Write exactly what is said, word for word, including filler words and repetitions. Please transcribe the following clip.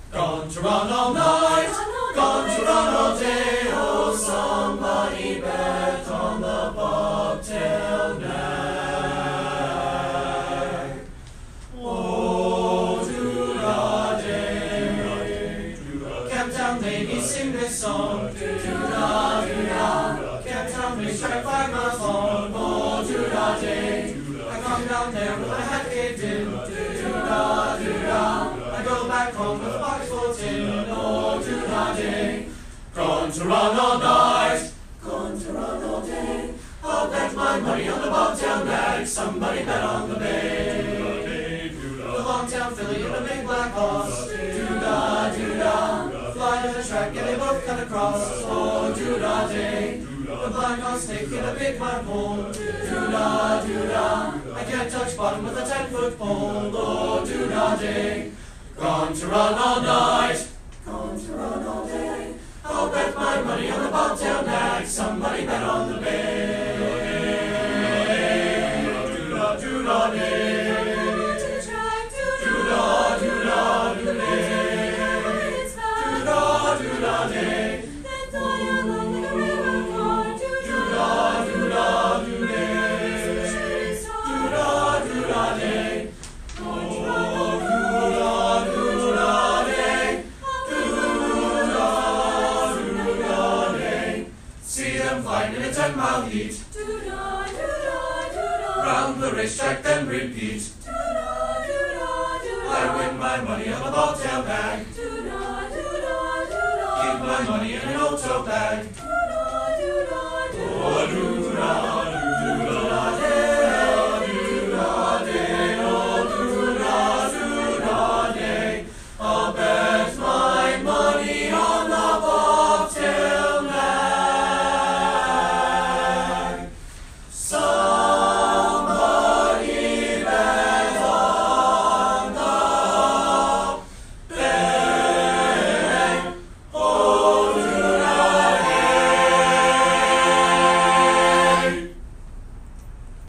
Gone to run all night, gone to run all day. Oh, somebody bet on the bobtail nag. Oh, do-da-day. Camptown ladies sing this song. Do-da-do-da. Camptown ladies track five miles long. Oh, do-da-day. I come down there with my hat caved in. Do-da-do-da. I go back home with a box full of tin. Oh, do-da-day. Gone to run all night, gone to run all day. I'll bet my money on the bobtail nag. Somebody bet on the bay. The long-tailed filly and the big black horse. Do-da-do-da. Fly to the track and they both cut across. Oh, do-da-day. The black horse taking a big mud pole. Do-da-do-da. I can't touch bottom with a ten-foot pole. Oh, do-da-day. Gone to run all night, gone to run all day. I'll bet my money on the bobtail nag. Somebody bet on the bay. Do-da-do-da-day. Do-da-do-da-do-day. Do-da-do-da-day. In a ten-mile heat, round the racetrack then repeat. I win my money on a bobtail nag. Keep my money in an old tote bag.